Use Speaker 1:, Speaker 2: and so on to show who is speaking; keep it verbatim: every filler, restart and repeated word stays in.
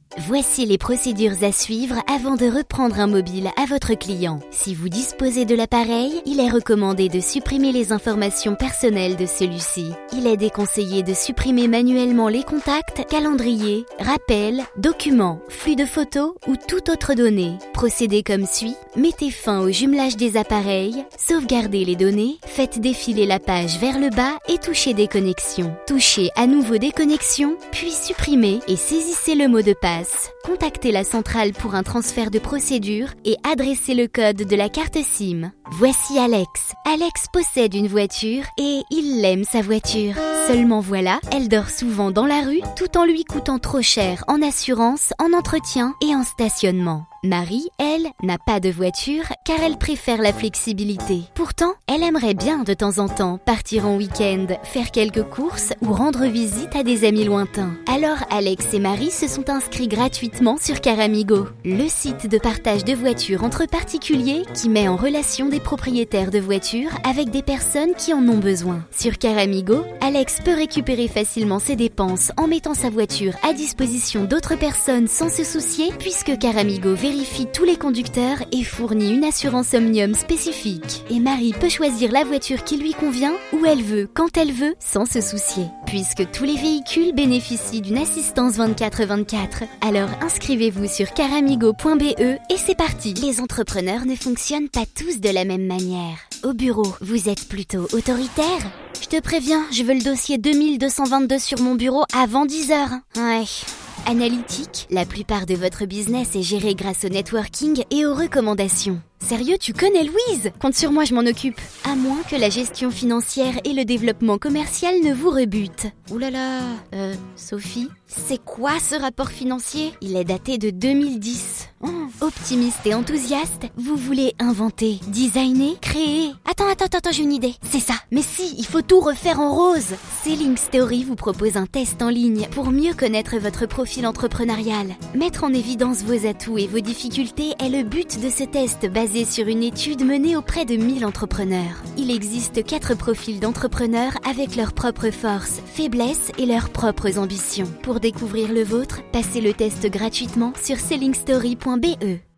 Speaker 1: Voici les procédures à suivre avant de reprendre un mobile à votre client. Si vous disposez de l'appareil, il est recommandé de supprimer les informations personnelles de celui-ci. Il est déconseillé de supprimer manuellement les contacts, calendrier, rappels, documents, flux de photos ou toute autre donnée. Procédez comme suit. Mettez fin au jumelage des appareils, sauvegardez les données, faites défiler la page vers le bas et touchez déconnexion. Touchez à nouveau déconnexion, puis supprimez et saisissez le mot de passe. Contactez la centrale pour un transfert de procédure et adressez le code de la carte SIM. Voici Alex. Alex possède une voiture et il aime sa voiture. Seulement voilà, elle dort souvent dans la rue tout en lui coûtant trop cher en assurance, en entretien et en stationnement. Marie, elle, n'a pas de voiture car elle préfère la flexibilité. Pourtant, elle aimerait bien de temps en temps partir en week-end, faire quelques courses ou rendre visite à des amis lointains. Alors Alex et Marie se sont inscrits gratuitement sur Caramigo, le site de partage de voitures entre particuliers qui met en relation des propriétaires de voitures avec des personnes qui en ont besoin. Sur Caramigo, Alex peut récupérer facilement ses dépenses en mettant sa voiture à disposition d'autres personnes sans se soucier puisque Caramigo vérifie tous les conducteurs et fournit une assurance Omnium spécifique. Et Marie peut choisir la voiture qui lui convient, où elle veut, quand elle veut, sans se soucier. Puisque tous les véhicules bénéficient d'une assistance vingt-quatre vingt-quatre. Alors inscrivez-vous sur caramigo point b e et c'est parti. Les entrepreneurs ne fonctionnent pas tous de la même manière. Au bureau, vous êtes plutôt autoritaire ? Je te préviens, je veux le dossier deux mille deux cent vingt-deux sur mon bureau avant dix heures. Ouais. Analytique, la plupart de votre business est géré grâce au networking et aux recommandations. Sérieux, tu connais Louise ? Compte sur moi, je m'en occupe. À moins que la gestion financière et le développement commercial ne vous rebutent. Ouh là là, euh, Sophie, c'est quoi ce rapport financier ? Il est daté de deux mille dix. Oh, optimiste et enthousiaste, vous voulez inventer, designer, créer. Attends, attends, attends, j'ai une idée. C'est ça. Mais si, il faut tout refaire en rose. Selling Story vous propose un test en ligne pour mieux connaître votre profil entrepreneurial. Mettre en évidence vos atouts et vos difficultés est le but de ce test basé sur une étude menée auprès de mille entrepreneurs. Il existe quatre profils d'entrepreneurs avec leurs propres forces, faiblesses et leurs propres ambitions. Pour découvrir le vôtre, passez le test gratuitement sur selling story point b e.